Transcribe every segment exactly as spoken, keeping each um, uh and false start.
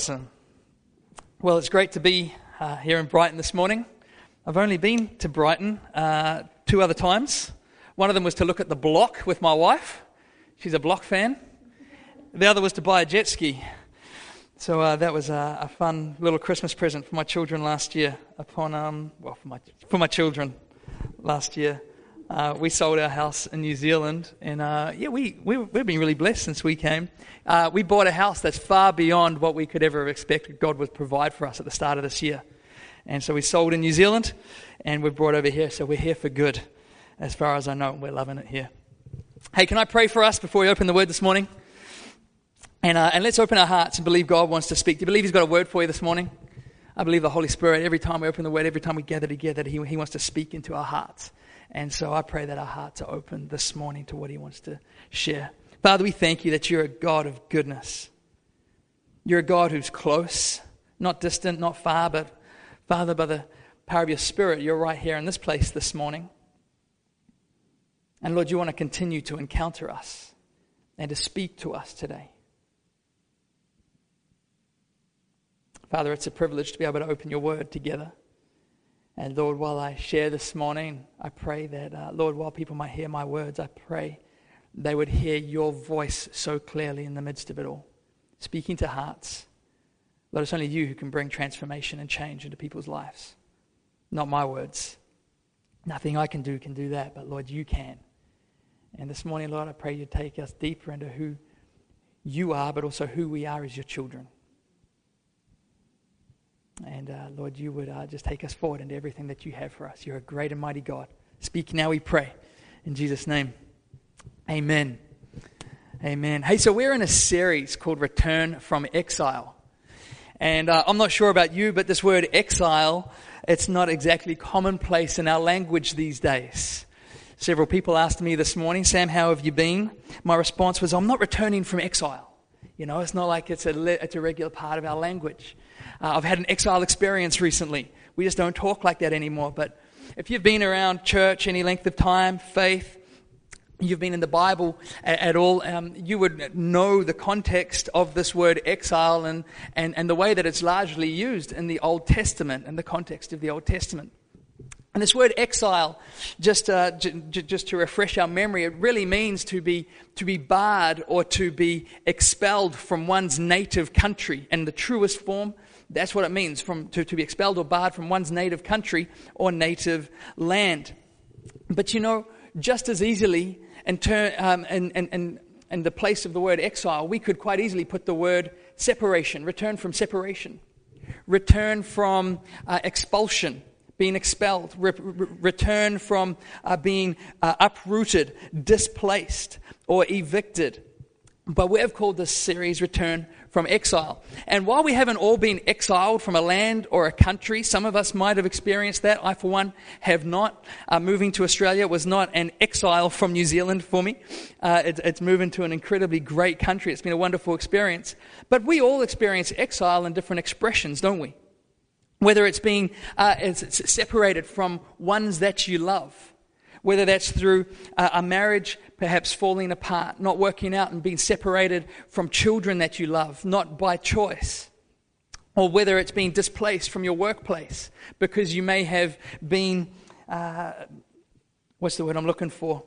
Awesome. Well, it's great to be uh, here in Brighton this morning. I've only been to Brighton uh, two other times. One of them was to look at the block with my wife. She's a block fan. The other was to buy a jet ski. So uh, that was a, a fun little Christmas present for my children last year. Upon um, well, for my for my children last year, uh, we sold our house in New Zealand, and uh, yeah, we, we we've been really blessed since we came. Uh, we bought a house that's far beyond what we could ever have expected God would provide for us at the start of this year, and so we sold in New Zealand, and we've brought over here. So we're here for good, as far as I know. We're loving it here. Hey, can I pray for us before we open the Word this morning? And uh, and let's open our hearts and believe God wants to speak. Do you believe He's got a word for you this morning? I believe the Holy Spirit, every time we open the Word, every time we gather together, He, he wants to speak into our hearts. And so I pray that our hearts are open this morning to what He wants to share. Father, we thank You that You're a God of goodness. You're a God who's close, not distant, not far, but Father, by the power of Your Spirit, You're right here in this place this morning. And Lord, You want to continue to encounter us and to speak to us today. Father, it's a privilege to be able to open Your Word together. And Lord, while I share this morning, I pray that, uh, Lord, while people might hear my words, I pray they would hear Your voice so clearly in the midst of it all, speaking to hearts. Lord, it's only You who can bring transformation and change into people's lives, not my words. Nothing I can do can do that, but Lord, You can. And this morning, Lord, I pray You take us deeper into who You are, but also who we are as Your children. And uh, Lord, You would uh, just take us forward into everything that You have for us. You're a great and mighty God. Speak now, we pray. In Jesus' name, amen. Amen. Hey, so we're in a series called Return from Exile. And uh, I'm not sure about you, but this word exile, it's not exactly commonplace in our language these days. Several people asked me this morning, Sam, how have you been? My response was, I'm not returning from exile. You know, it's not like it's a, le- it's a regular part of our language. Uh, I've had an exile experience recently. We just don't talk like that anymore. But if you've been around church any length of time, faith, you've been in the Bible at, at all, um, you would know the context of this word exile and, and, and the way that it's largely used in the Old Testament, in the context of the Old Testament. And this word exile, just uh, j- j- just to refresh our memory, it really means to be to be barred or to be expelled from one's native country. In the truest form, that's what it means, from to, to be expelled or barred from one's native country or native land. But you know, just as easily, in, ter- um, in, in, in, in the place of the word exile, we could quite easily put the word separation, return from separation, return from uh, expulsion, being expelled, re- re- return from uh, being uh, uprooted, displaced, or evicted. But we have called this series Return from Exile. And while we haven't all been exiled from a land or a country, some of us might have experienced that. I, for one, have not. Uh, moving to Australia was not an exile from New Zealand for me. Uh, it, it's moving to an incredibly great country. It's been a wonderful experience. But we all experience exile in different expressions, don't we? Whether it's being uh, it's, it's separated from ones that you love, whether that's through uh, a marriage perhaps falling apart, not working out and being separated from children that you love, not by choice, or whether it's being displaced from your workplace because you may have been, uh, what's the word I'm looking for,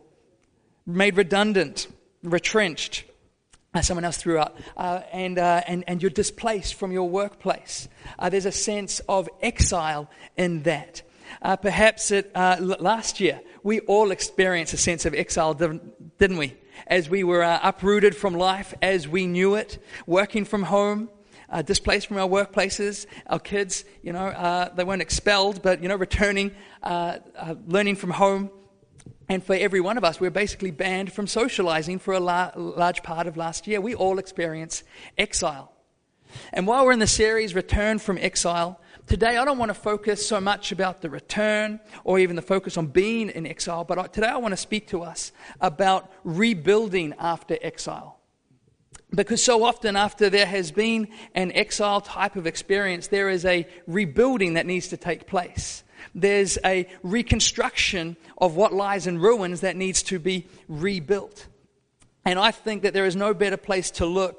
made redundant, retrenched. Uh, someone else threw up, uh, and, uh, and and you're displaced from your workplace. Uh, there's a sense of exile in that. Uh, perhaps it, uh, l- last year we all experienced a sense of exile, didn't, didn't we? As we were uh, uprooted from life as we knew it, working from home, uh, displaced from our workplaces. Our kids, you know, uh, they weren't expelled, but you know, returning, uh, uh, learning from home. And for every one of us, we're basically banned from socializing for a la- large part of last year. We all experience exile. And while we're in the series, Return from Exile, today I don't want to focus so much about the return or even the focus on being in exile, but today I want to speak to us about rebuilding after exile. Because so often after there has been an exile type of experience, there is a rebuilding that needs to take place. There's a reconstruction of what lies in ruins that needs to be rebuilt. And I think that there is no better place to look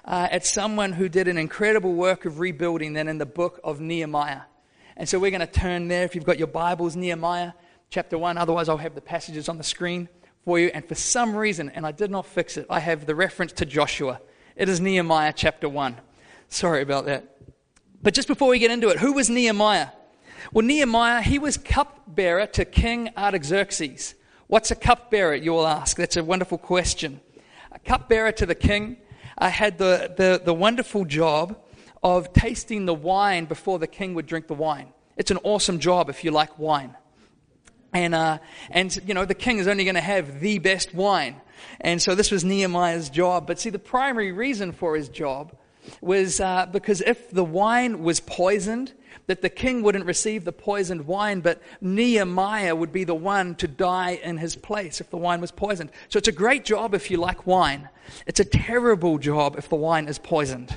uh, at someone who did an incredible work of rebuilding than in the book of Nehemiah. And so we're going to turn there. If you've got your Bibles, Nehemiah chapter one. Otherwise, I'll have the passages on the screen for you. And for some reason, and I did not fix it, I have the reference to Joshua. It is Nehemiah chapter one. Sorry about that. But just before we get into it, who was Nehemiah? Well, Nehemiah, he was cupbearer to King Artaxerxes. What's a cupbearer, you will ask? That's a wonderful question. A cupbearer to the king uh, had the, the, the wonderful job of tasting the wine before the king would drink the wine. It's an awesome job if you like wine. And, uh, and you know, the king is only going to have the best wine. And so this was Nehemiah's job. But see, the primary reason for his job was uh, because if the wine was poisoned, that the king wouldn't receive the poisoned wine, but Nehemiah would be the one to die in his place if the wine was poisoned. So it's a great job if you like wine. It's a terrible job if the wine is poisoned.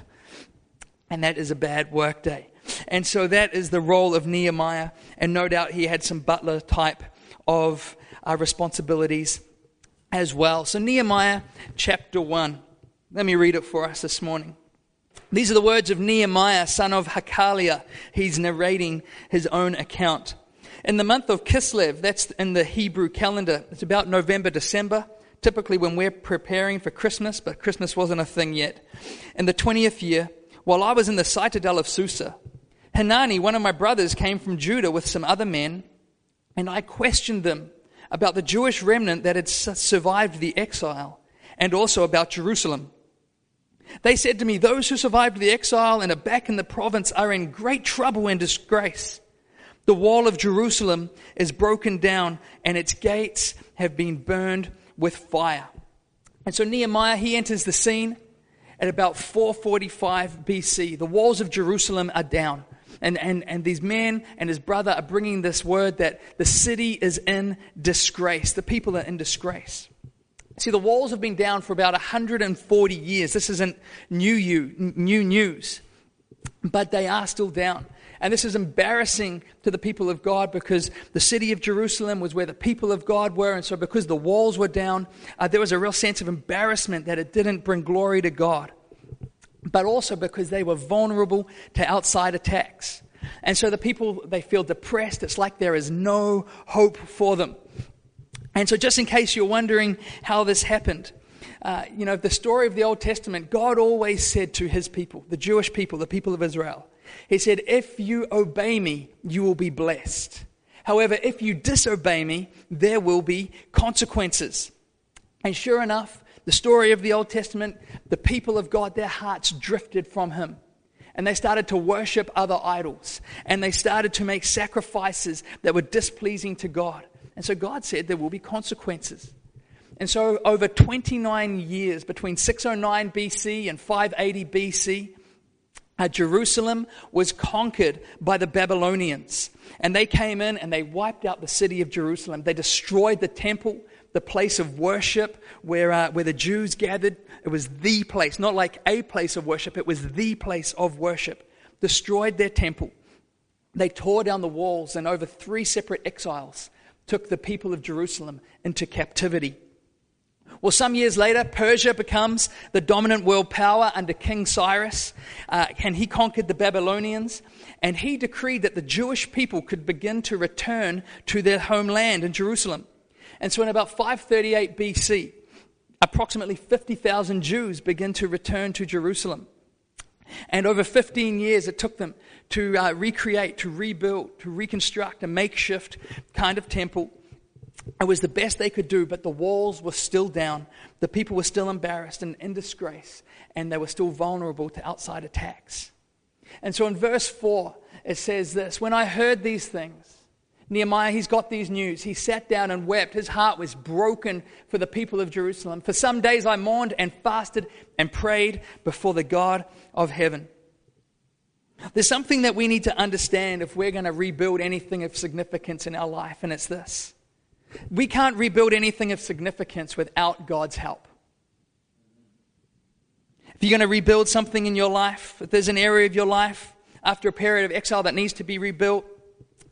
And that is a bad work day. And so that is the role of Nehemiah. And no doubt he had some butler type of uh, responsibilities as well. So Nehemiah chapter one. Let me read it for us this morning. These are the words of Nehemiah, son of Hakaliah. He's narrating his own account. In the month of Kislev, that's in the Hebrew calendar, it's about November, December, typically when we're preparing for Christmas, but Christmas wasn't a thing yet. In the twentieth year, while I was in the citadel of Susa, Hanani, one of my brothers, came from Judah with some other men, and I questioned them about the Jewish remnant that had survived the exile, and also about Jerusalem. They said to me, those who survived the exile and are back in the province are in great trouble and disgrace. The wall of Jerusalem is broken down and its gates have been burned with fire. And so Nehemiah, he enters the scene at about four forty-five B C. The walls of Jerusalem are down. And, and, and these men and his brother are bringing this word that the city is in disgrace. The people are in disgrace. See, the walls have been down for about one hundred forty years. This isn't new, you, new news, but they are still down. And this is embarrassing to the people of God because the city of Jerusalem was where the people of God were. And so because the walls were down, uh, there was a real sense of embarrassment that it didn't bring glory to God. But also because they were vulnerable to outside attacks. And so the people, they feel depressed. It's like there is no hope for them. And so just in case you're wondering how this happened, uh, you know, the story of the Old Testament, God always said to his people, the Jewish people, the people of Israel, he said, if you obey me, you will be blessed. However, if you disobey me, there will be consequences. And sure enough, the story of the Old Testament, the people of God, their hearts drifted from him. And they started to worship other idols. And they started to make sacrifices that were displeasing to God. And so God said there will be consequences. And so over twenty-nine years, between six oh nine B C and five eighty B C, uh, Jerusalem was conquered by the Babylonians. And they came in and they wiped out the city of Jerusalem. They destroyed the temple, the place of worship where, uh, where the Jews gathered. It was the place, not like a place of worship. It was the place of worship. Destroyed their temple. They tore down the walls, and over three separate exiles took the people of Jerusalem into captivity. Well, some years later, Persia becomes the dominant world power under King Cyrus, uh, and he conquered the Babylonians, and he decreed that the Jewish people could begin to return to their homeland in Jerusalem. And so in about five thirty-eight B C, approximately fifty thousand Jews begin to return to Jerusalem. And over fifteen years it took them to uh, recreate, to rebuild, to reconstruct a makeshift kind of temple. It was the best they could do, but the walls were still down. The people were still embarrassed and in disgrace, and they were still vulnerable to outside attacks. And so in verse four, it says this, when I heard these things, Nehemiah, he's got these news. He sat down and wept. His heart was broken for the people of Jerusalem. For some days I mourned and fasted and prayed before the God of heaven. There's something that we need to understand if we're going to rebuild anything of significance in our life, and it's this. We can't rebuild anything of significance without God's help. If you're going to rebuild something in your life, if there's an area of your life after a period of exile that needs to be rebuilt,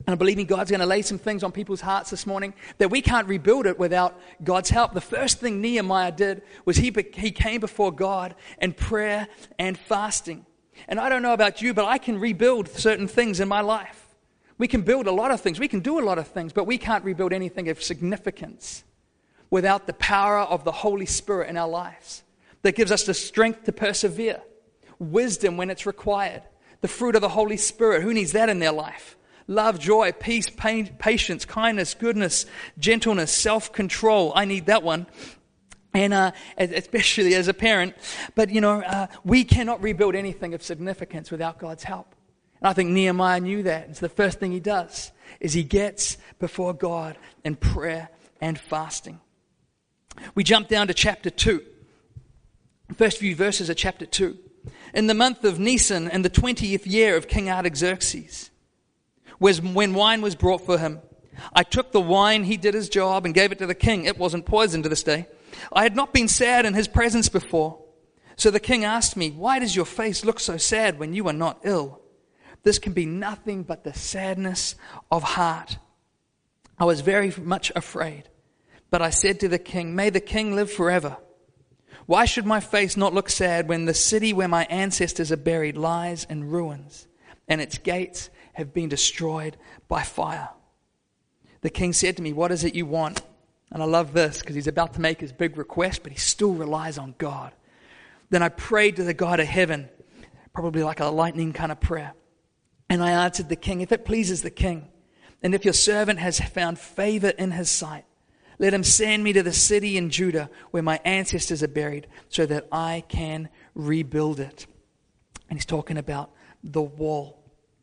And I'm believing God's going to lay some things on people's hearts this morning that we can't rebuild it without God's help. The first thing Nehemiah did was he, he came before God in prayer and fasting. And I don't know about you, but I can rebuild certain things in my life. We can build a lot of things. We can do a lot of things, but we can't rebuild anything of significance without the power of the Holy Spirit in our lives that gives us the strength to persevere, wisdom when it's required, the fruit of the Holy Spirit. Who needs that in their life? Love, joy, peace, pain, patience, kindness, goodness, gentleness, self-control. I need that one. And uh, especially as a parent. But, you know, uh, we cannot rebuild anything of significance without God's help. And I think Nehemiah knew that. And so the first thing he does is he gets before God in prayer and fasting. We jump down to chapter two. The first few verses of chapter two. In the month of Nisan, in the twentieth year of King Artaxerxes, was when wine was brought for him. I took the wine, he did his job, and gave it to the king. It wasn't poisoned to this day. I had not been sad in his presence before. So the king asked me, why does your face look so sad when you are not ill? This can be nothing but the sadness of heart. I was very much afraid. But I said to the king, may the king live forever. Why should my face not look sad when the city where my ancestors are buried lies in ruins, and its gates have been destroyed by fire? The king said to me, what is it you want? And I love this because he's about to make his big request, but he still relies on God. Then I prayed to the God of heaven, probably like a lightning kind of prayer. And I answered the king, if it pleases the king, and if your servant has found favor in his sight, let him send me to the city in Judah where my ancestors are buried so that I can rebuild it. And he's talking about the wall.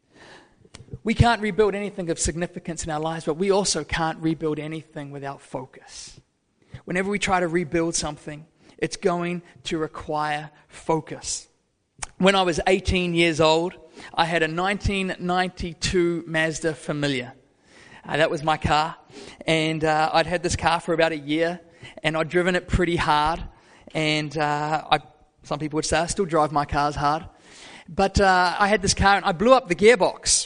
We can't rebuild anything of significance in our lives, but we also can't rebuild anything without focus. Whenever we try to rebuild something, it's going to require focus. When I was eighteen years old, I had a nineteen ninety-two Mazda Familia. Uh, that was my car. And uh, I'd had this car for about a year, and I'd driven it pretty hard. And uh, I, some people would say I still drive my cars hard. But uh, I had this car, and I blew up the gearbox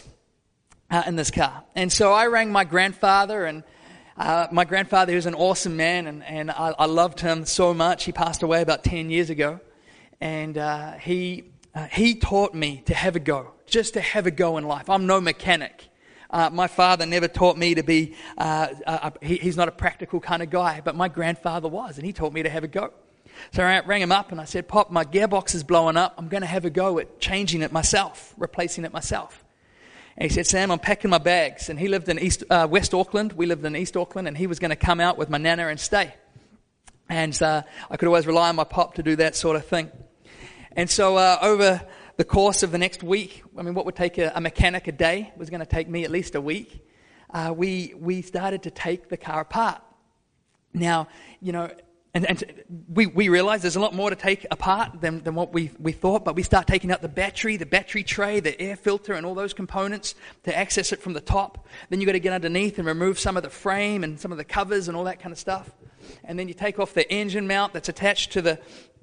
uh, in this car. And so I rang my grandfather, and uh, my grandfather was an awesome man, and, and I, I loved him so much. He passed away about ten years ago. And uh, he uh, he taught me to have a go, just to have a go in life. I'm no mechanic. Uh, my father never taught me to be, uh, uh, he, he's not a practical kind of guy, but my grandfather was, and he taught me to have a go. So I rang him up and I said, Pop, my gearbox is blowing up. I'm going to have a go at changing it myself, replacing it myself. And he said, Sam, I'm packing my bags. And he lived in East, uh, West Auckland. We lived in East Auckland, and he was going to come out with my nana and stay. And uh, I could always rely on my pop to do that sort of thing. And so uh, over the course of the next week, I mean, what would take a, a mechanic a day was going to take me at least a week. Uh, we we started to take the car apart. Now, you know, and, and we, we realized there's a lot more to take apart than, than what we, we thought, but we start taking out the battery, the battery tray, the air filter, and all those components to access it from the top. Then you got to get underneath and remove some of the frame and some of the covers and all that kind of stuff. And then you take off the engine mount that's attached to the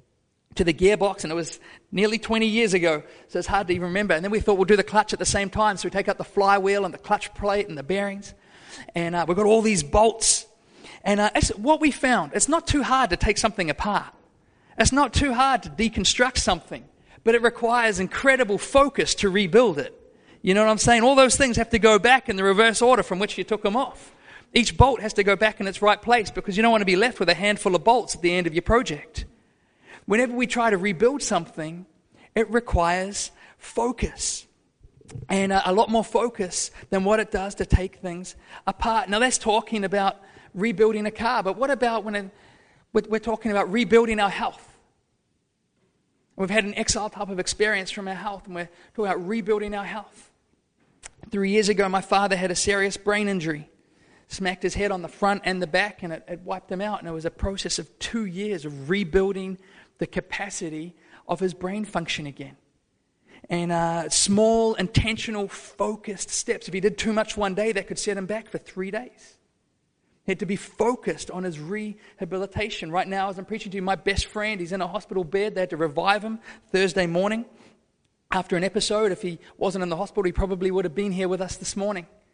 to the gearbox, and it was nearly twenty years ago, so it's hard to even remember. And then we thought we'll do the clutch at the same time, so we take out the flywheel and the clutch plate and the bearings, and uh, we've got all these bolts. And uh, it's what we found, it's not too hard to take something apart. It's not too hard to deconstruct something, but it requires incredible focus to rebuild it. You know what I'm saying? All those things have to go back in the reverse order from which you took them off. Each bolt has to go back in its right place, because you don't want to be left with a handful of bolts at the end of your project. Whenever we try to rebuild something, it requires focus, and a, a lot more focus than what it does to take things apart. Now, that's talking about rebuilding a car, but what about when it, we're talking about rebuilding our health? We've had an exile type of experience from our health, and we're talking about rebuilding our health. Three years ago, my father had a serious brain injury, smacked his head on the front and the back, and it, it wiped him out, and it was a process of two years of rebuilding the capacity of his brain function again. And uh, small, intentional, focused steps. If he did too much one day, that could set him back for three days. He had to be focused on his rehabilitation. Right now, as I'm preaching to you, my best friend, he's in a hospital bed. They had to revive him Thursday morning after an episode. If he wasn't in the hospital, he probably would have been here with us this morning.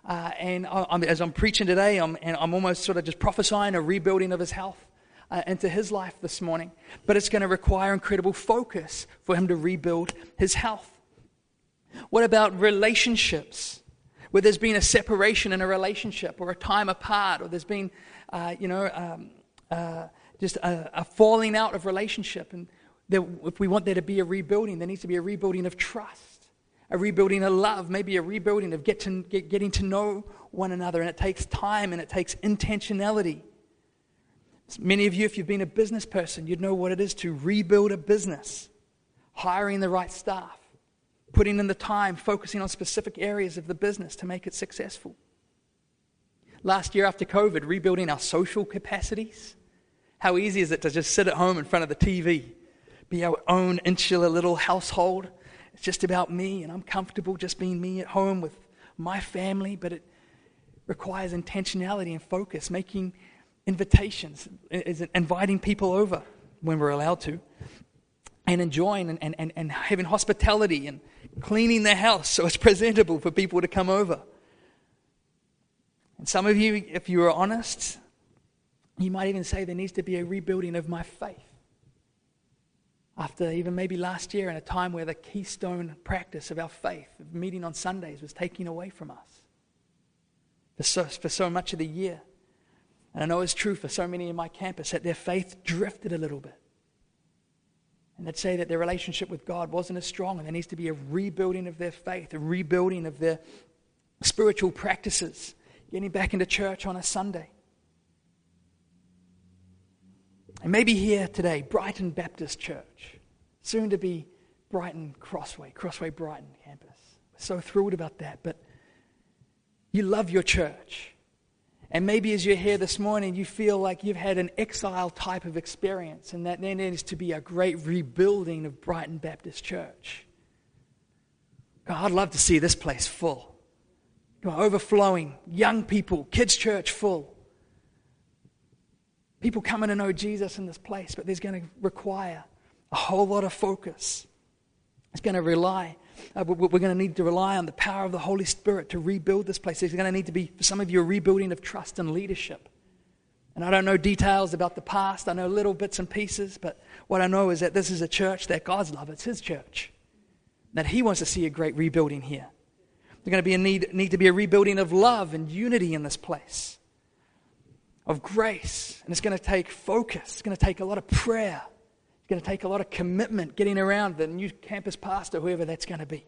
Uh, and I, I'm, as I'm preaching today, I'm, and I'm almost sort of just prophesying a rebuilding of his health uh, into his life this morning. But it's going to require incredible focus for him to rebuild his health. What about relationships? Where there's been a separation in a relationship, or a time apart, or there's been, uh, you know, um, uh, just a, a falling out of relationship. And there, if we want there to be a rebuilding, there needs to be a rebuilding of trust, a rebuilding of love, maybe a rebuilding of get to, get, getting to know one another. And it takes time and it takes intentionality. Many of you, if you've been a business person, you'd know what it is to rebuild a business, hiring the right staff, putting in the time, focusing on specific areas of the business to make it successful. Last year after COVID, rebuilding our social capacities. How easy is it to just sit at home in front of the T V, be our own insular little household? It's just about me, and I'm comfortable just being me at home with my family, but it requires intentionality and focus, making invitations, inviting people over when we're allowed to, and enjoying and, and, and having hospitality and cleaning the house so it's presentable for people to come over. And some of you, if you are honest, you might even say there needs to be a rebuilding of my faith. After even maybe last year, in a time where the keystone practice of our faith, of meeting on Sundays, was taken away from us for so, for so much of the year. And I know it's true for so many in my campus that their faith drifted a little bit. And they'd say that their relationship with God wasn't as strong, and there needs to be a rebuilding of their faith, a rebuilding of their spiritual practices, getting back into church on a Sunday. And maybe here today, Brighton Baptist Church, soon to be Brighton Crossway, Crossway Brighton campus. We're so thrilled about that, but you love your church. And maybe as you're here this morning, you feel like you've had an exile type of experience, and that there needs to be a great rebuilding of Brighton Baptist Church. God, I'd love to see this place full. God, overflowing, young people, kids' church full. People coming to know Jesus in this place, but there's going to require a whole lot of focus. It's going to rely, uh, we're going to need to rely on the power of the Holy Spirit to rebuild this place. There's going to need to be, for some of you, a rebuilding of trust and leadership. And I don't know details about the past. I know little bits and pieces, but what I know is that this is a church that God's love. It's His church. That He wants to see a great rebuilding here. There's going to be a need, need to be a rebuilding of love and unity in this place. Of grace. And it's going to take focus. It's going to take a lot of prayer. It's going to take a lot of commitment getting around the new campus pastor, whoever that's going to be.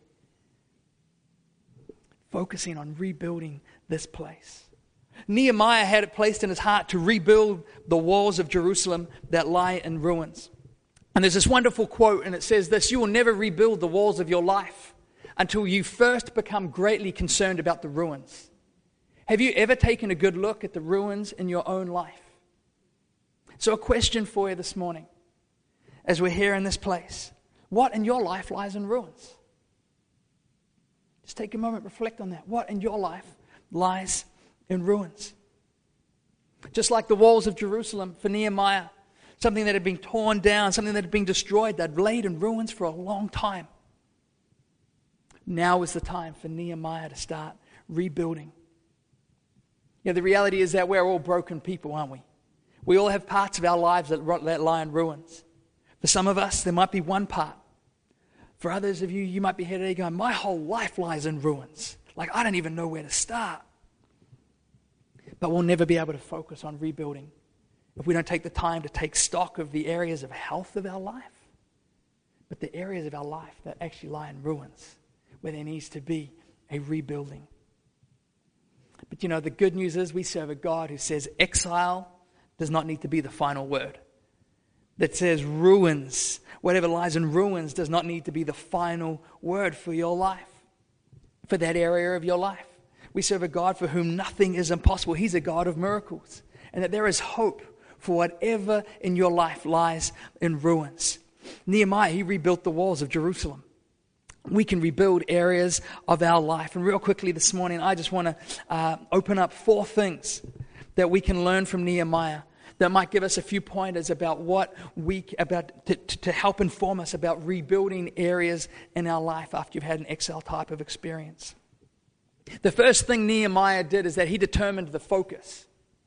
Focusing on rebuilding this place. Nehemiah had it placed in his heart to rebuild the walls of Jerusalem that lie in ruins. And there's this wonderful quote, and it says this: "You will never rebuild the walls of your life until you first become greatly concerned about the ruins." Have you ever taken a good look at the ruins in your own life? So a question for you this morning, as we're here in this place. What in your life lies in ruins? Just take a moment, reflect on that. What in your life lies in ruins? Just like the walls of Jerusalem for Nehemiah, something that had been torn down, something that had been destroyed, that had laid in ruins for a long time. Now is the time for Nehemiah to start rebuilding. Yeah, the reality is that we're all broken people, aren't we? We all have parts of our lives that, that lie in ruins. For some of us, there might be one part. For others of you, you might be here today going, my whole life lies in ruins. Like, I don't even know where to start. But we'll never be able to focus on rebuilding if we don't take the time to take stock of the areas of health of our life, but the areas of our life that actually lie in ruins, where there needs to be a rebuilding. But you know, the good news is we serve a God who says exile does not need to be the final word. That says ruins, whatever lies in ruins, does not need to be the final word for your life, for that area of your life. We serve a God for whom nothing is impossible. He's a God of miracles. And that there is hope for whatever in your life lies in ruins. Nehemiah, he rebuilt the walls of Jerusalem. We can rebuild areas of our life. And real quickly this morning, I just want to uh, open up four things that we can learn from Nehemiah that might give us a few pointers about what we, about to, to help inform us about rebuilding areas in our life after you've had an exile type of experience. The first thing Nehemiah did is that he determined the focus.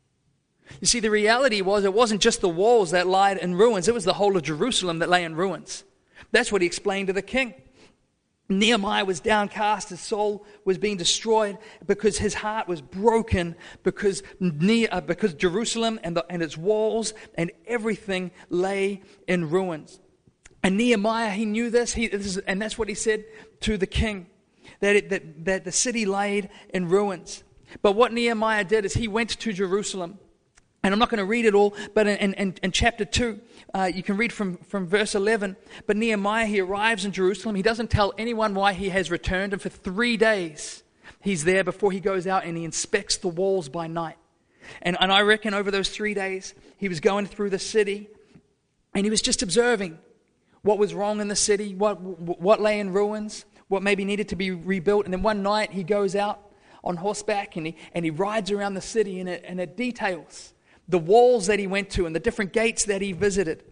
You see, the reality was it wasn't just the walls that lied in ruins. It was the whole of Jerusalem that lay in ruins. That's what he explained to the king. Nehemiah was downcast. His soul was being destroyed because his heart was broken because, ne- uh, because Jerusalem and, the, and its walls and everything lay in ruins. And Nehemiah, he knew this, he, this is, and that's what he said to the king, that, it, that, that the city laid in ruins. But what Nehemiah did is he went to Jerusalem. And I'm not going to read it all, but in, in, in chapter two, uh, you can read from, from verse eleven. But Nehemiah, he arrives in Jerusalem. He doesn't tell anyone why he has returned. And for three days, he's there before he goes out and he inspects the walls by night. And, and I reckon over those three days, he was going through the city and he was just observing what was wrong in the city, what, what lay in ruins, what maybe needed to be rebuilt. And then one night he goes out on horseback and he, and he rides around the city and it, and it details the walls that he went to and the different gates that he visited.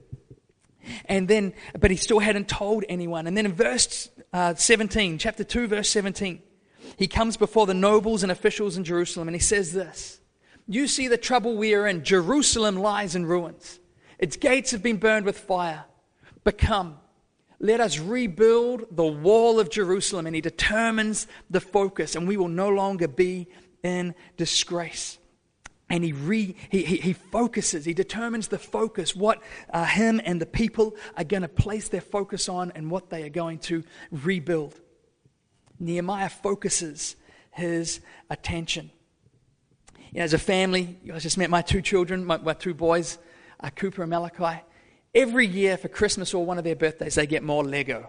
And then, but he still hadn't told anyone. And then in verse uh, seventeen, chapter two, verse seventeen, he comes before the nobles and officials in Jerusalem and he says this: "You see the trouble we are in. Jerusalem lies in ruins. Its gates have been burned with fire. But come, let us rebuild the wall of Jerusalem." And he determines the focus, and we will no longer be in disgrace. And he, re, he, he, he focuses, he determines the focus, what uh, him and the people are going to place their focus on and what they are going to rebuild. Nehemiah focuses his attention. You know, as a family, I just met my two children, my, my two boys, uh, Cooper and Malachi. Every year for Christmas or one of their birthdays, they get more Lego.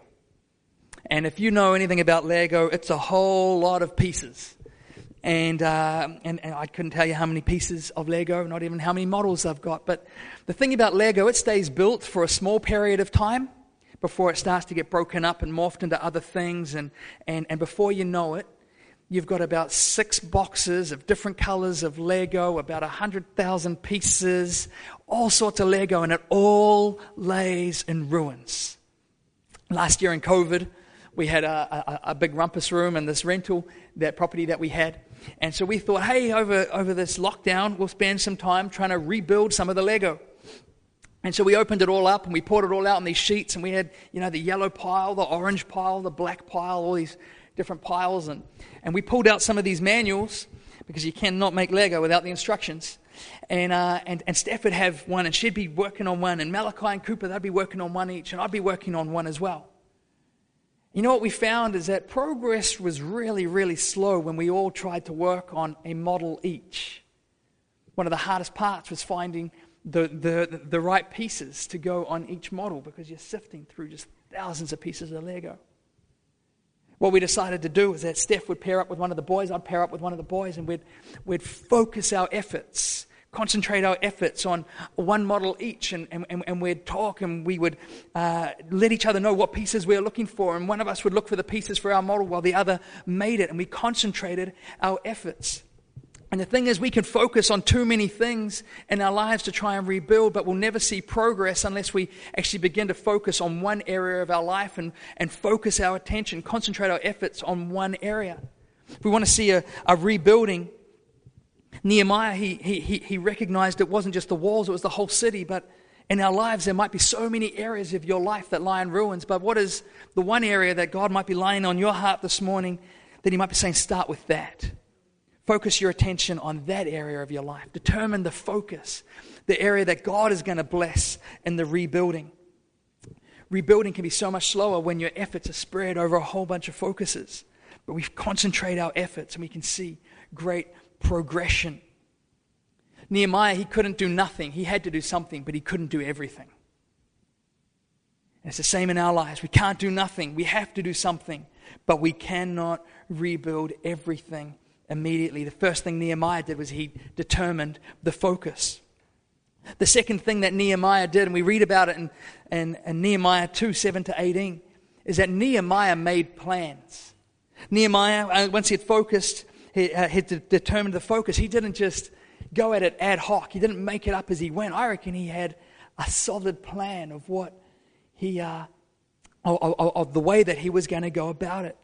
And if you know anything about Lego, it's a whole lot of pieces. And, uh, and and I couldn't tell you how many pieces of Lego, not even how many models I've got. But the thing about Lego, it stays built for a small period of time before it starts to get broken up and morphed into other things. And, and, and before you know it, you've got about six boxes of different colors of Lego, about one hundred thousand pieces, all sorts of Lego, and it all lays in ruins. Last year in COVID, we had a, a, a big rumpus room in this rental, that property that we had. And so we thought, hey, over, over this lockdown, we'll spend some time trying to rebuild some of the Lego. And so we opened it all up and we poured it all out in these sheets. And we had, you know, the yellow pile, the orange pile, the black pile, all these different piles. And, and we pulled out some of these manuals because you cannot make Lego without the instructions. And, uh, and, and Steph would have one and she'd be working on one. And Malachi and Cooper, they'd be working on one each. And I'd be working on one as well. You know what we found is that progress was really, really slow when we all tried to work on a model each. One of the hardest parts was finding the, the, the right pieces to go on each model because you're sifting through just thousands of pieces of Lego. What we decided to do is that Steph would pair up with one of the boys, I'd pair up with one of the boys, and we'd, we'd focus our efforts, concentrate our efforts on one model each, and, and, and we'd talk and we would uh, let each other know what pieces we were looking for, and one of us would look for the pieces for our model while the other made it, and we concentrated our efforts. And the thing is, we can focus on too many things in our lives to try and rebuild, but we'll never see progress unless we actually begin to focus on one area of our life and, and focus our attention, concentrate our efforts on one area. If we want to see a, a rebuilding, Nehemiah, he, he, he recognized it wasn't just the walls, it was the whole city. But in our lives, there might be so many areas of your life that lie in ruins. But what is the one area that God might be laying on your heart this morning that he might be saying, start with that? Focus your attention on that area of your life. Determine the focus, the area that God is going to bless in the rebuilding. Rebuilding can be so much slower when your efforts are spread over a whole bunch of focuses. But we concentrate our efforts and we can see great progression. Nehemiah, he couldn't do nothing. He had to do something, but he couldn't do everything. And it's the same in our lives. We can't do nothing. We have to do something, but we cannot rebuild everything immediately. The first thing Nehemiah did was he determined the focus. The second thing that Nehemiah did, and we read about it in, in, in Nehemiah two, seven to eighteen, is that Nehemiah made plans. Nehemiah, once he had focused, he uh, had determined the focus, he didn't just go at it ad hoc. He didn't make it up as he went. I reckon he had a solid plan of what he, uh, of, of, of the way that he was going to go about it.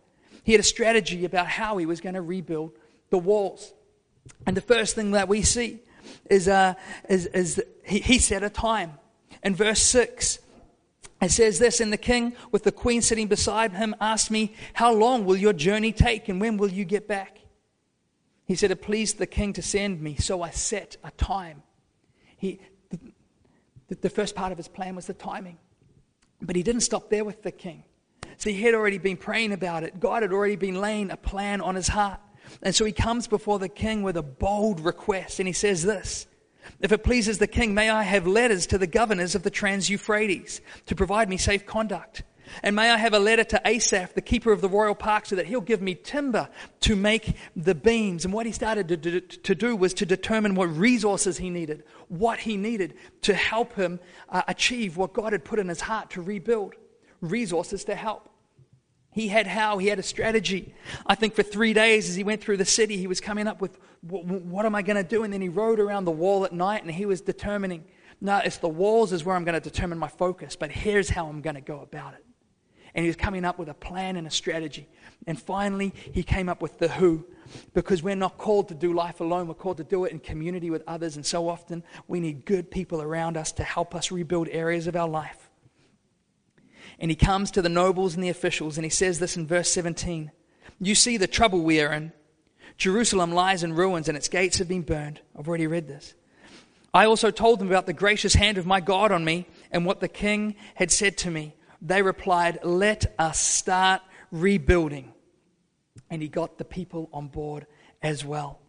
He had a strategy about how he was going to rebuild the walls. And the first thing that we see is, uh, is, is he, he set a time. In verse six, it says this, "And the king, with the queen sitting beside him, asked me, 'How long will your journey take, and when will you get back?' He said, 'It pleased the king to send me, so I set a time.'" He, the, the first part of his plan was the timing. But he didn't stop there with the king. See, he had already been praying about it. God had already been laying a plan on his heart. And so he comes before the king with a bold request. And he says this, "If it pleases the king, may I have letters to the governors of the Trans-Euphrates to provide me safe conduct. And may I have a letter to Asaph, the keeper of the royal park, so that he'll give me timber to make the beams." And what he started to do, to do was to determine what resources he needed, what he needed to help him uh, achieve what God had put in his heart to rebuild. Resources to help. He had how, he had a strategy. I think for three days as he went through the city, he was coming up with, what, what am I going to do? And then he rode around the wall at night and he was determining, no, it's the walls is where I'm going to determine my focus, but here's how I'm going to go about it. And he was coming up with a plan and a strategy. And finally, he came up with the who. Because we're not called to do life alone. We're called to do it in community with others. And so often, we need good people around us to help us rebuild areas of our life. And he comes to the nobles and the officials, and he says this in verse seventeen. "You see the trouble we are in. Jerusalem lies in ruins, and its gates have been burned." I've already read this. "I also told them about the gracious hand of my God on me, and what the king had said to me. They replied, 'Let us start rebuilding.'" And he got the people on board as well.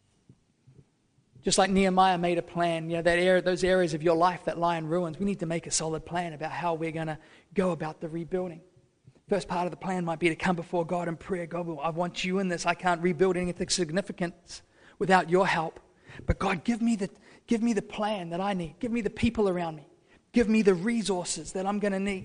Just like Nehemiah made a plan, you know, that area, those areas of your life that lie in ruins, we need to make a solid plan about how we're going to go about the rebuilding. First part of the plan might be to come before God in prayer. God, I want you in this. I can't rebuild anything significant without your help. But God, give me the give me the plan that I need. Give me the people around me. Give me the resources that I'm going to need.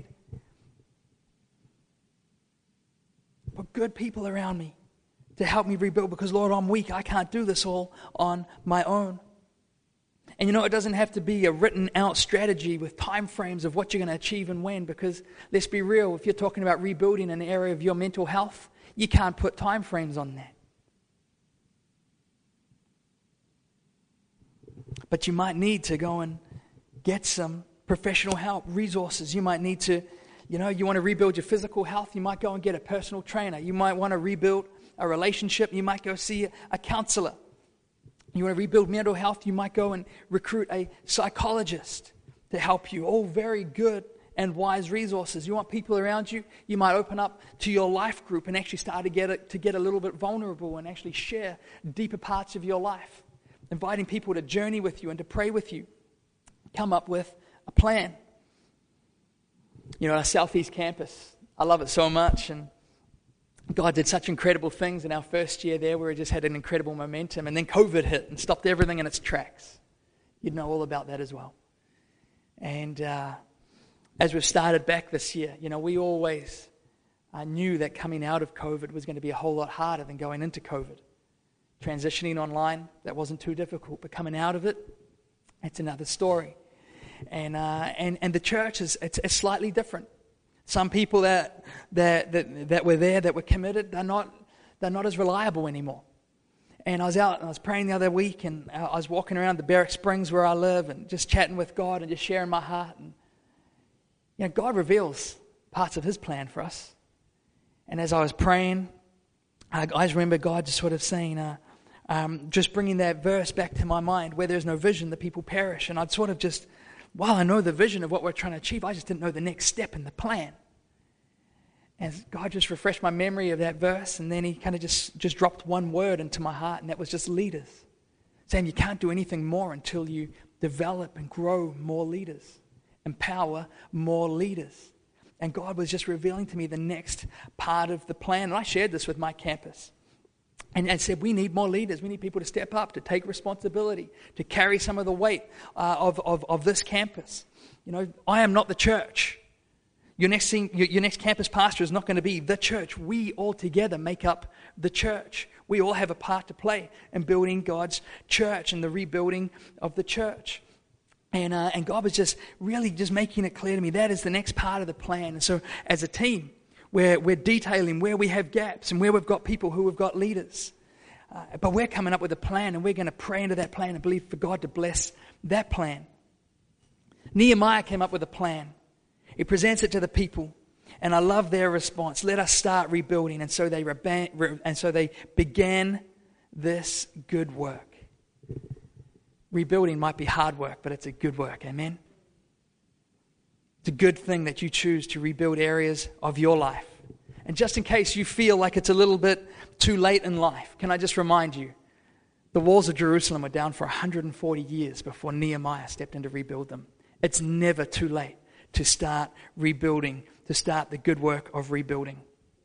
Put good people around me to help me rebuild, because, Lord, I'm weak. I can't do this all on my own. And you know, it doesn't have to be a written out strategy with time frames of what you're going to achieve and when, because let's be real, if you're talking about rebuilding an area of your mental health, you can't put time frames on that. But you might need to go and get some professional help, resources. You might need to, you know, you want to rebuild your physical health, you might go and get a personal trainer. You might want to rebuild a relationship, you might go see a counselor. You want to rebuild mental health, you might go and recruit a psychologist to help you. All very good and wise resources. You want people around you, you might open up to your life group and actually start to get it, to get a little bit vulnerable and actually share deeper parts of your life. Inviting people to journey with you and to pray with you. Come up with a plan. You know, our Southeast campus, I love it so much, and God did such incredible things in our first year there where it just had an incredible momentum. And then COVID hit and stopped everything in its tracks. You'd know all about that as well. And uh, as we've started back this year, you know, we always uh, knew that coming out of COVID was going to be a whole lot harder than going into COVID. Transitioning online, that wasn't too difficult. But coming out of it, it's another story. And uh, and, and the church is it's, it's slightly different. Some people that, that that that were there, that were committed, they're not they're not as reliable anymore. And I was out and I was praying the other week, and I was walking around the Barrack Springs where I live, and just chatting with God and just sharing my heart. And you know, God reveals parts of His plan for us. And as I was praying, I, I just remember God just sort of saying, uh, um, just bringing that verse back to my mind: "Where there's no vision, the people perish." And I'd sort of just, while I know the vision of what we're trying to achieve, I just didn't know the next step in the plan. And God just refreshed my memory of that verse, and then He kind of just, just dropped one word into my heart, and that was just leaders. Saying you can't do anything more until you develop and grow more leaders, empower more leaders. And God was just revealing to me the next part of the plan. And I shared this with my campus. And I said, we need more leaders. We need people to step up, to take responsibility, to carry some of the weight uh, of, of, of this campus. You know, I am not the church. Your next, your, your next campus pastor is not going to be the church. We all together make up the church. We all have a part to play in building God's church and the rebuilding of the church. And uh, and God was just really just making it clear to me that is the next part of the plan. And so as a team, We're, we're detailing where we have gaps and where we've got people who have got leaders. Uh, but we're coming up with a plan, and we're going to pray into that plan and believe for God to bless that plan. Nehemiah came up with a plan. He presents it to the people, and I love their response. Let us start rebuilding. And so they reba- and so they began this good work. Rebuilding might be hard work, but it's a good work. Amen? It's a good thing that you choose to rebuild areas of your life. And just in case you feel like it's a little bit too late in life, can I just remind you, the walls of Jerusalem were down for one hundred forty years before Nehemiah stepped in to rebuild them. It's never too late to start rebuilding, to start the good work of rebuilding.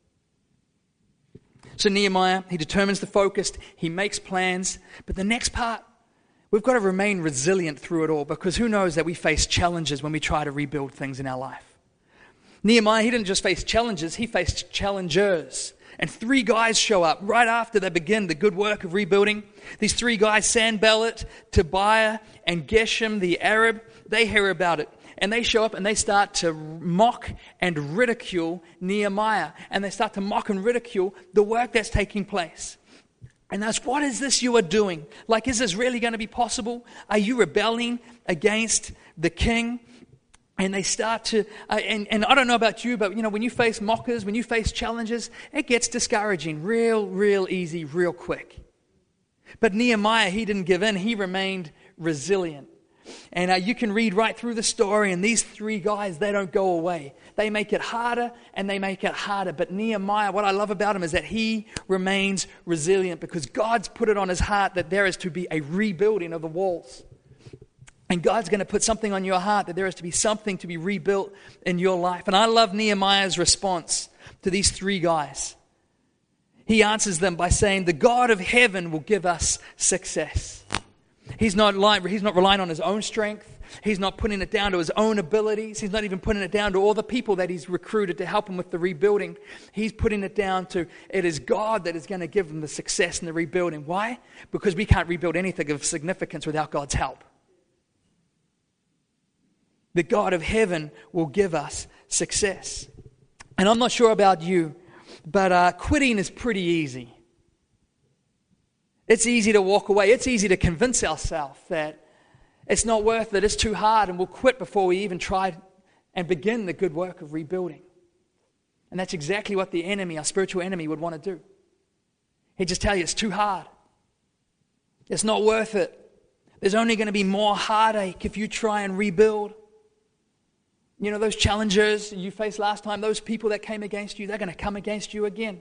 So Nehemiah, he determines the focus, he makes plans, but the next part, we've got to remain resilient through it all, because who knows that we face challenges when we try to rebuild things in our life. Nehemiah, he didn't just face challenges, he faced challengers. And three guys show up right after they begin the good work of rebuilding. These three guys, Sanballat, Tobiah, and Geshem the Arab, they hear about it. And they show up and they start to mock and ridicule Nehemiah. And they start to mock and ridicule the work that's taking place. And that's, what is this you are doing? Like, is this really going to be possible? Are you rebelling against the king? And they start to, uh, and, and I don't know about you, but you know, when you face mockers, when you face challenges, it gets discouraging real, real easy, real quick. But Nehemiah, he didn't give in. He remained resilient. And uh, you can read right through the story, and these three guys, they don't go away. They make it harder and they make it harder. But Nehemiah, what I love about him is that he remains resilient, because God's put it on his heart that there is to be a rebuilding of the walls. And God's going to put something on your heart that there is to be something to be rebuilt in your life. And I love Nehemiah's response to these three guys. He answers them by saying, the God of heaven will give us success. He's not, lying, he's not relying on his own strength. He's not putting it down to his own abilities. He's not even putting it down to all the people that he's recruited to help him with the rebuilding. He's putting it down to, it is God that is going to give them the success in the rebuilding. Why? Because we can't rebuild anything of significance without God's help. The God of heaven will give us success. And I'm not sure about you, but uh, quitting is pretty easy. It's easy to walk away. It's easy to convince ourselves that it's not worth it, it's too hard, and we'll quit before we even try and begin the good work of rebuilding. And that's exactly what the enemy, our spiritual enemy, would want to do. He'd just tell you it's too hard. It's not worth it. There's only going to be more heartache if you try and rebuild. You know, those challengers you faced last time, those people that came against you, they're going to come against you again.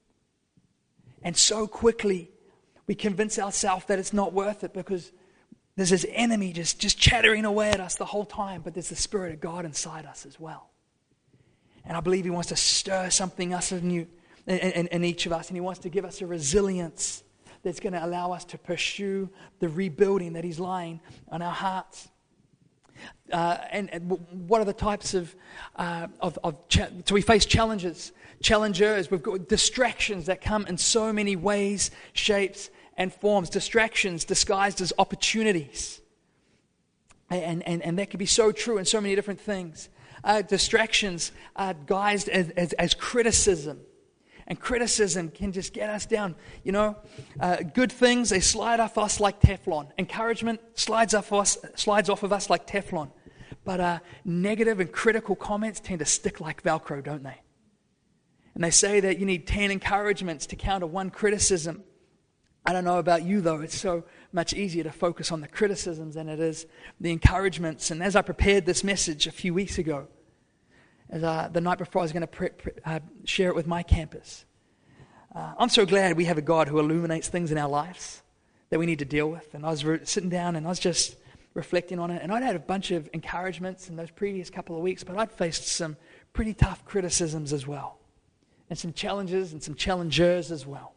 And so quickly, we convince ourselves that it's not worth it, because there's this enemy just, just chattering away at us the whole time, but there's the Spirit of God inside us as well. And I believe He wants to stir something us in, you, in, in, in each of us, and He wants to give us a resilience that's going to allow us to pursue the rebuilding that He's laying on our hearts. Uh, and, and what are the types of, uh, of, of cha- so we face challenges, challengers, we've got distractions that come in so many ways, shapes, and forms. Distractions disguised as opportunities. And, and, and that can be so true in so many different things. Uh, distractions are guised as, as, as criticism. And criticism can just get us down. You know, uh, good things, they slide off us like Teflon. Encouragement slides off us, slides off of us like Teflon. But uh, negative and critical comments tend to stick like Velcro, don't they? And they say that you need ten encouragements to counter one criticism. I don't know about you, though. It's so much easier to focus on the criticisms than it is the encouragements. And as I prepared this message a few weeks ago, as uh, the night before I was going to pre- pre- uh, share it with my campus, uh, I'm so glad we have a God who illuminates things in our lives that we need to deal with. And I was re- sitting down and I was just reflecting on it. And I'd had a bunch of encouragements in those previous couple of weeks, but I'd faced some pretty tough criticisms as well. And some challenges and some challengers as well.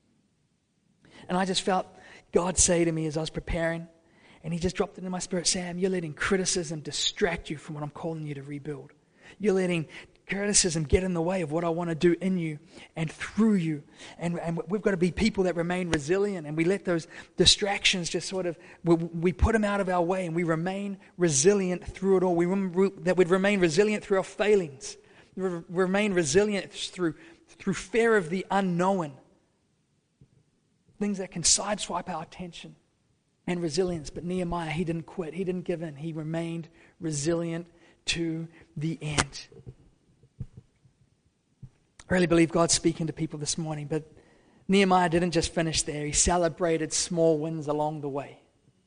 And I just felt God say to me as I was preparing, and He just dropped it in my spirit, Sam, you're letting criticism distract you from what I'm calling you to rebuild. You're letting criticism get in the way of what I want to do in you and through you. And, and we've got to be people that remain resilient, and we let those distractions just sort of, we, we put them out of our way, and we remain resilient through it all. We rem, that we'd remain resilient through our failings. re- remain resilient through, through fear of the unknown. Things that can sideswipe our attention and resilience. But Nehemiah, he didn't quit. He didn't give in. He remained resilient to the end. I really believe God's speaking to people this morning, but Nehemiah didn't just finish there. He celebrated small wins along the way.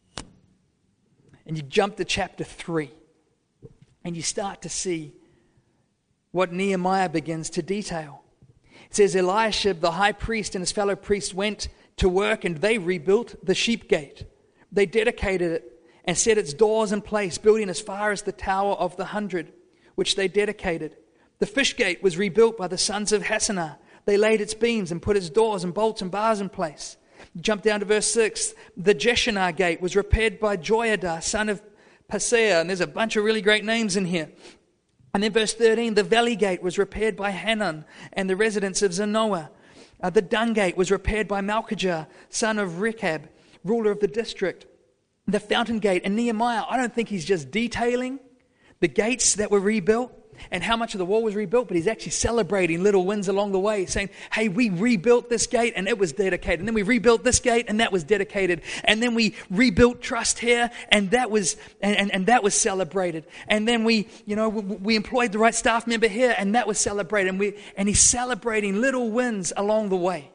And you jump to chapter three, and you start to see what Nehemiah begins to detail. It says, Eliashib, the high priest, and his fellow priests went to work, and they rebuilt the sheep gate. They dedicated it and set its doors in place, building as far as the Tower of the Hundred, which they dedicated. The fish gate was rebuilt by the sons of Hassenaah. They laid its beams and put its doors and bolts and bars in place. Jump down to verse six. The Jeshanah gate was repaired by Joiada, son of Paseah. And there's a bunch of really great names in here. And then verse thirteen, the valley gate was repaired by Hanan and the residents of Zanoah. Uh, the dung gate was repaired by Malchijah, son of Rechab, ruler of the district. The fountain gate. And Nehemiah, I don't think he's just detailing the gates that were rebuilt and how much of the wall was rebuilt, but he's actually celebrating little wins along the way, saying, hey, we rebuilt this gate and it was dedicated. And then we rebuilt this gate and that was dedicated. And then we rebuilt trust here and that was and, and, and that was celebrated. And then we, you know, we, we employed the right staff member here and that was celebrated. And we and he's celebrating little wins along the way.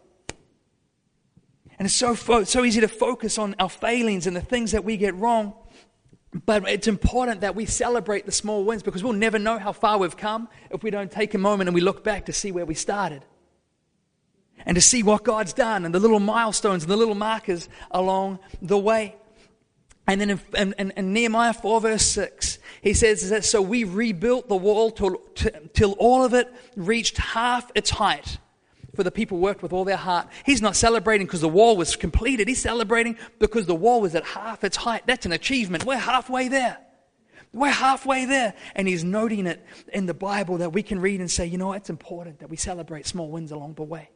And it's so fo- so easy to focus on our failings and the things that we get wrong. But it's important that we celebrate the small wins, because we'll never know how far we've come if we don't take a moment and we look back to see where we started. And to see what God's done and the little milestones and the little markers along the way. And then in, in, in Nehemiah four verse six, he says that so we rebuilt the wall till, till all of it reached half its height. For the people worked with all their heart. He's not celebrating because the wall was completed. He's celebrating because the wall was at half its height. That's an achievement. We're halfway there. We're halfway there. And he's noting it in the Bible that we can read and say, you know, it's important that we celebrate small wins along the way.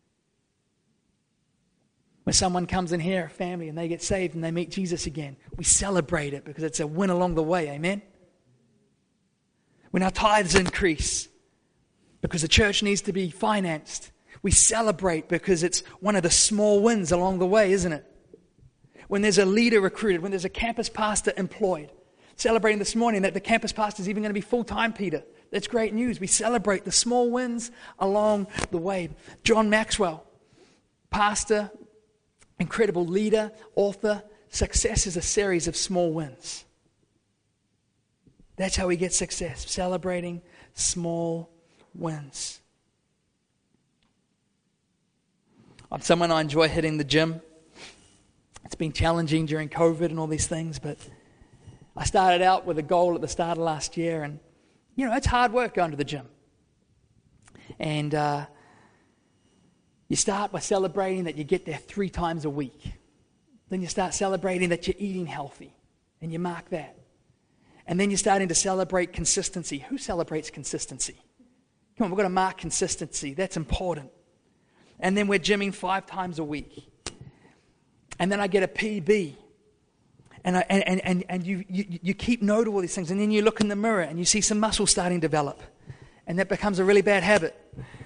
When someone comes in here, a family, and they get saved and they meet Jesus again, we celebrate it because it's a win along the way. Amen? When our tithes increase because the church needs to be financed, we celebrate because it's one of the small wins along the way, isn't it? When there's a leader recruited, when there's a campus pastor employed. Celebrating this morning that the campus pastor is even going to be full-time, Peter. That's great news. We celebrate the small wins along the way. John Maxwell, pastor, incredible leader, author. Success is a series of small wins. That's how we get success, celebrating small wins. I'm someone I enjoy hitting the gym. It's been challenging during COVID and all these things, but I started out with a goal at the start of last year, and you know, it's hard work going to the gym. And uh, you start by celebrating that you get there three times a week. Then you start celebrating that you're eating healthy, and you mark that. And then you're starting to celebrate consistency. Who celebrates consistency? Come on, we've got to mark consistency. That's important. And then we're gymming five times a week. And then I get a P B. And, I, and, and, and you, you, you keep note of all these things. And then you look in the mirror and you see some muscle starting to develop. And that becomes a really bad habit.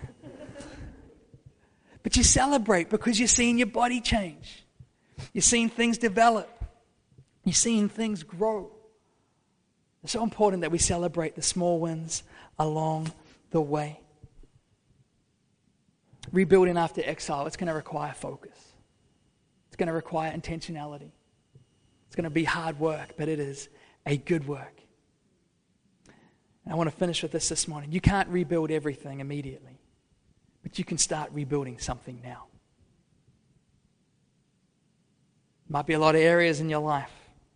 But you celebrate because you're seeing your body change. You're seeing things develop. You're seeing things grow. It's so important that we celebrate the small wins along the way. Rebuilding after exile, it's going to require focus. It's going to require intentionality. It's going to be hard work, but it is a good work. And I want to finish with this this morning. You can't rebuild everything immediately, but you can start rebuilding something now. Might be a lot of areas in your life.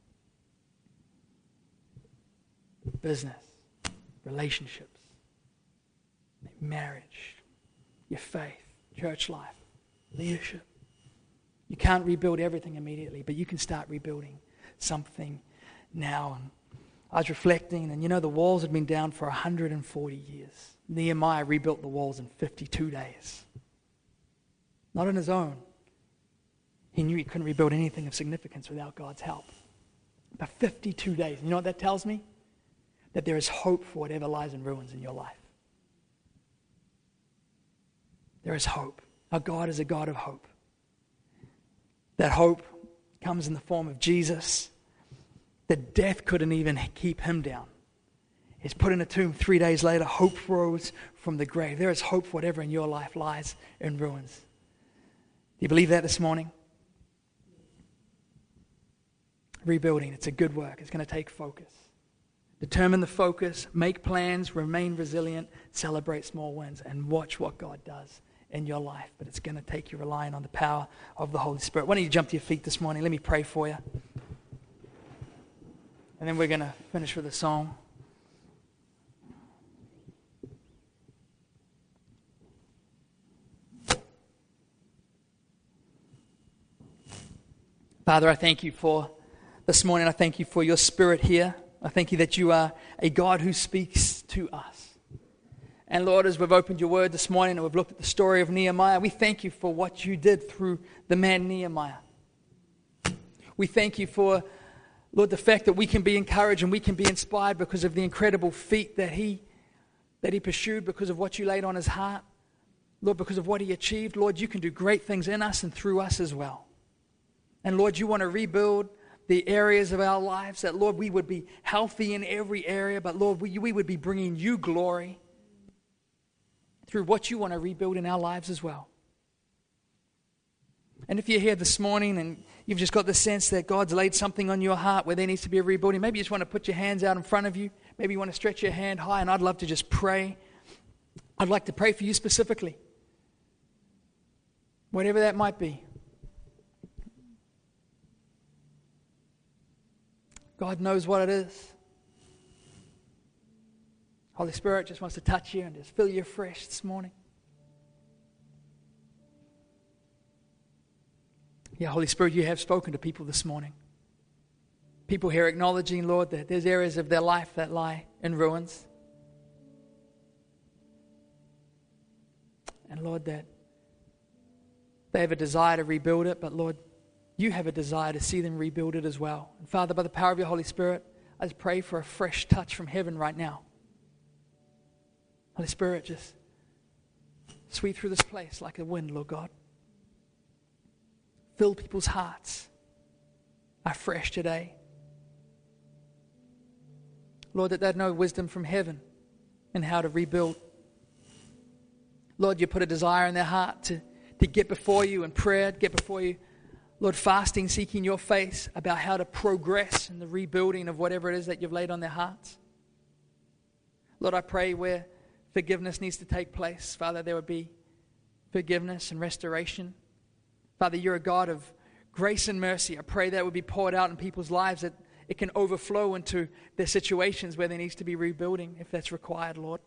Business, relationships, marriage, your faith, church life, leadership. You can't rebuild everything immediately, but you can start rebuilding something now. And I was reflecting, and you know, the walls had been down for one hundred forty years. Nehemiah rebuilt the walls in fifty-two days. Not on his own. He knew he couldn't rebuild anything of significance without God's help. But fifty-two days. You know what that tells me? That there is hope for whatever lies in ruins in your life. there is hope. Our God is a God of hope. That hope comes in the form of Jesus. That death couldn't even keep him down. He's put in a tomb three days later. Hope rose from the grave. There is hope for whatever in your life lies in ruins. Do you believe that this morning? Rebuilding, it's a good work. It's going to take focus. Determine the focus, make plans, remain resilient, celebrate small wins, and watch what God does in your life. But it's going to take you relying on the power of the Holy Spirit. Why don't you jump to your feet this morning? Let me pray for you. And then we're going to finish with a song. Father, I thank you for this morning. I thank you for your Spirit here. I thank you that you are a God who speaks to us. And Lord, as we've opened your word this morning and we've looked at the story of Nehemiah, we thank you for what you did through the man Nehemiah. We thank you for, Lord, the fact that we can be encouraged and we can be inspired because of the incredible feat that he, that he pursued, because of what you laid on his heart. Lord, because of what he achieved. Lord, you can do great things in us and through us as well. And Lord, you want to rebuild the areas of our lives that, Lord, we would be healthy in every area, but Lord, we, we would be bringing you glory through what you want to rebuild in our lives as well. And if you're here this morning and you've just got the sense that God's laid something on your heart where there needs to be a rebuilding, maybe you just want to put your hands out in front of you. Maybe you want to stretch your hand high, and I'd love to just pray. I'd like to pray for you specifically. Whatever that might be. God knows what it is. Holy Spirit just wants to touch you and just fill you afresh this morning. Yeah, Holy Spirit, you have spoken to people this morning. People here acknowledging, Lord, that there's areas of their life that lie in ruins. And Lord, that they have a desire to rebuild it, but Lord, you have a desire to see them rebuild it as well. And Father, by the power of your Holy Spirit, I just pray for a fresh touch from heaven right now. Holy Spirit, just sweep through this place like a wind, Lord God. Fill people's hearts afresh today. Lord, that they know wisdom from heaven and how to rebuild. Lord, you put a desire in their heart to, to get before you in prayer, get before you, Lord, fasting, seeking your face about how to progress in the rebuilding of whatever it is that you've laid on their hearts. Lord, I pray where forgiveness needs to take place, Father, there would be forgiveness and restoration. Father, you're a God of grace and mercy. I pray that would be poured out in people's lives, that it can overflow into their situations where there needs to be rebuilding, if that's required, Lord.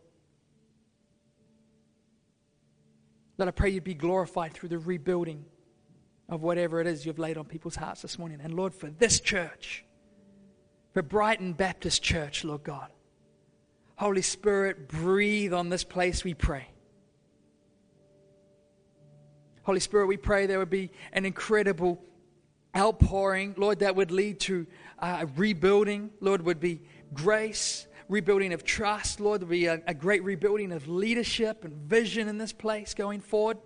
Lord, I pray you'd be glorified through the rebuilding of whatever it is you've laid on people's hearts this morning. And Lord, for this church, for Brighton Baptist Church, Lord God, Holy Spirit, breathe on this place, we pray. Holy Spirit, we pray there would be an incredible outpouring, Lord, that would lead to uh, rebuilding. Lord, would be grace, rebuilding of trust. Lord, there would be a, a great rebuilding of leadership and vision in this place going forward.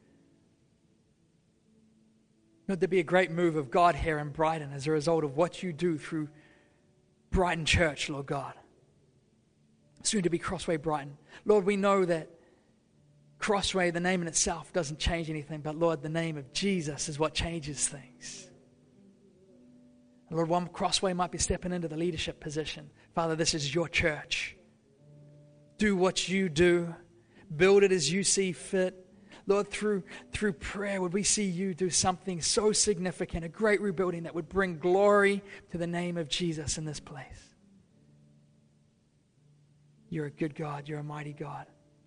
Lord, there'd be a great move of God here in Brighton as a result of what you do through Brighton Church, Lord God. Soon to be Crossway Brighton. Lord, we know that Crossway, the name in itself, doesn't change anything, but Lord, the name of Jesus is what changes things. And Lord, one Crossway might be stepping into the leadership position. Father, this is your church. Do what you do. Build it as you see fit. Lord, through, through prayer, would we see you do something so significant, a great rebuilding that would bring glory to the name of Jesus in this place. You're a good God. You're a mighty God.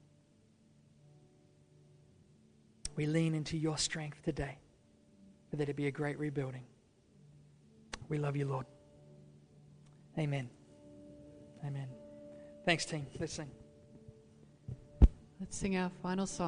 We lean into your strength today for there to be a great rebuilding. We love you, Lord. Amen. Amen. Thanks, team. Let's sing. Let's sing our final song.